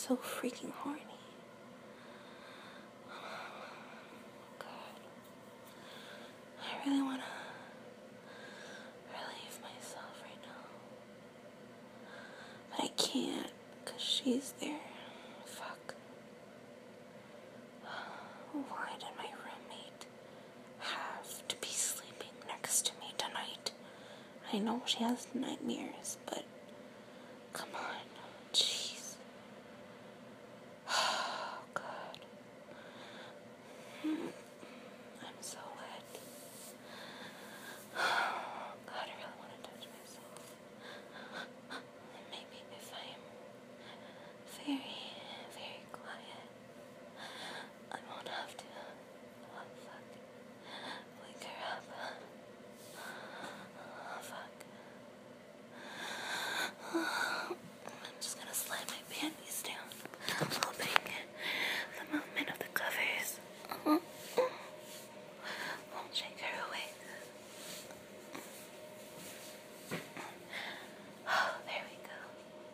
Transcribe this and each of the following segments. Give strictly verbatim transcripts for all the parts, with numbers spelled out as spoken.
so freaking horny. God. I really want to relieve myself right now. But I can't, because she's there. Fuck. Why did my roommate have to be sleeping next to me tonight? I know she has nightmares, but come on. Jeez. Oh, God. I'm so wet. Oh, God, I really want to touch myself. Maybe if I'm very, very quiet, I won't have to, oh, fuck, wake her up. Oh, fuck. I'm just gonna slide my panties down, hoping the movement of the covers won't shake her awake. Oh, there we go.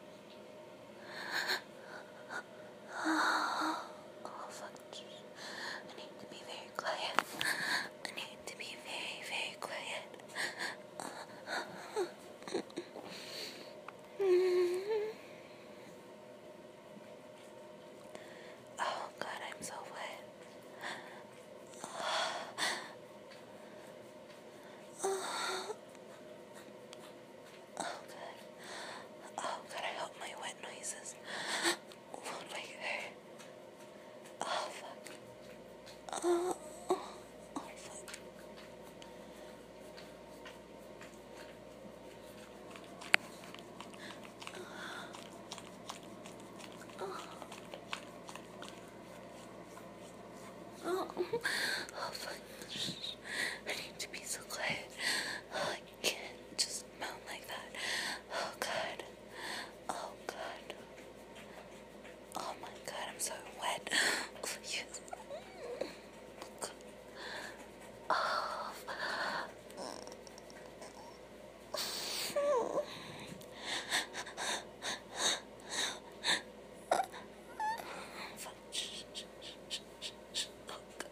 Oh, fuck. I need to be very quiet. I need to be very, very quiet. Oh, God, I'm so wet. Oh, God. Oh, God, I hope my wet noises won't wake her. Oh, fuck. Oh, oh, fuck. Oh, oh, fuck. I need to be so quiet. Oh, I can't just moan like that. Oh, God. Oh, God. Oh, my God, I'm so wet. Please. Oh, fuck. Shh, shh, shh, shh, shh. Oh, God.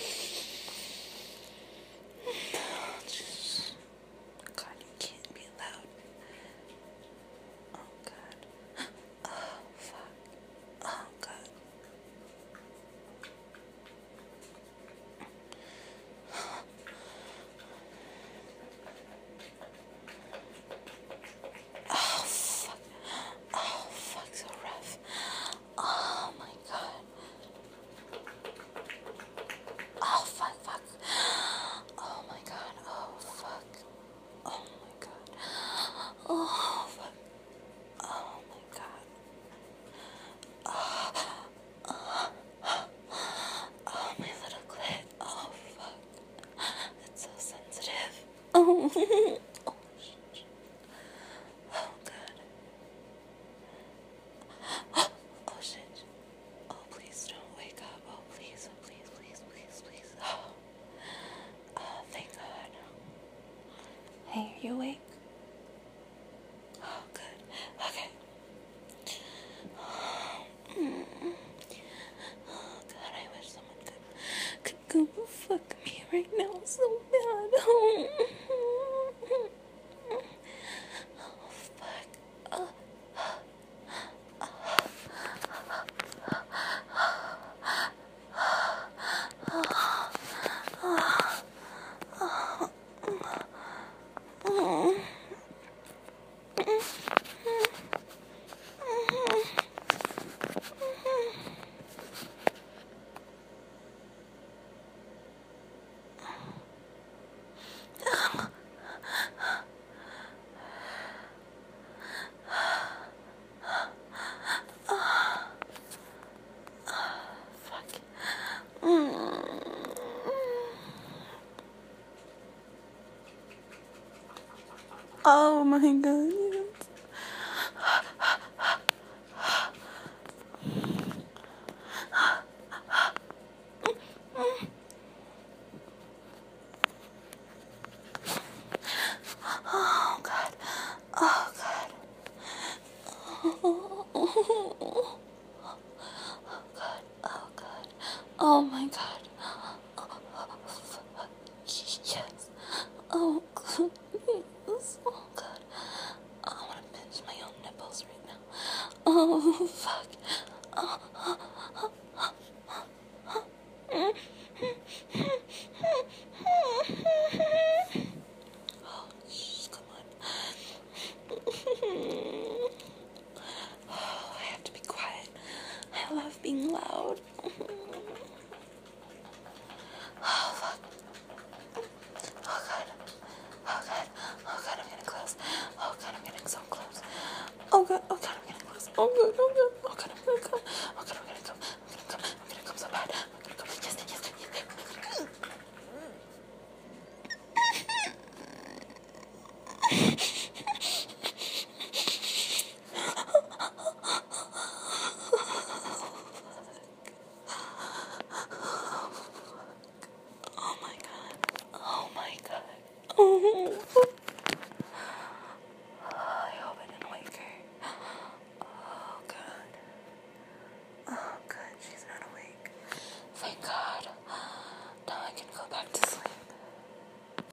God, you can't be loud. Oh, God. Oh, fuck. Oh, God. Oh, fuck. Oh, fuck, so rough. Oh, my God. Oh, fuck, fuck. Oh, my God. Oh, fuck. Oh, my God. Oh, fuck. Oh, my God. Oh, oh, oh, my little clit. Oh, fuck. It's so sensitive. Oh, oh, shit. Oh, God. Oh, oh, shit. Oh, please don't wake up. Oh, please, oh, please, please, please, please. Oh, oh, thank God. Hey, are you awake? Oh, good. Okay. Oh, God, I wish someone could, could go fuck me right now so bad. Oh, fuck. Oh. Oh my God. Oh God. Oh God. Oh, Oh my god. Yes. Oh god. Yes. Oh god. I want to pinch my own nipples right now. Oh fuck. Oh, oh, oh, oh, oh. Oh, shh, come on. Oh, I have to be quiet. I love being loud. Oh fuck. Oh god. Oh god. Oh god, I'm getting close. Oh god, I'm getting so close. Oh god, oh god, I'm getting close. Oh god, oh god, oh god, I'm gonna come. Oh god, I'm gonna come. I'm gonna come. I'm gonna come so bad. I'm gonna come. Yes, yes, yes. Oh my god. Oh my god. Oh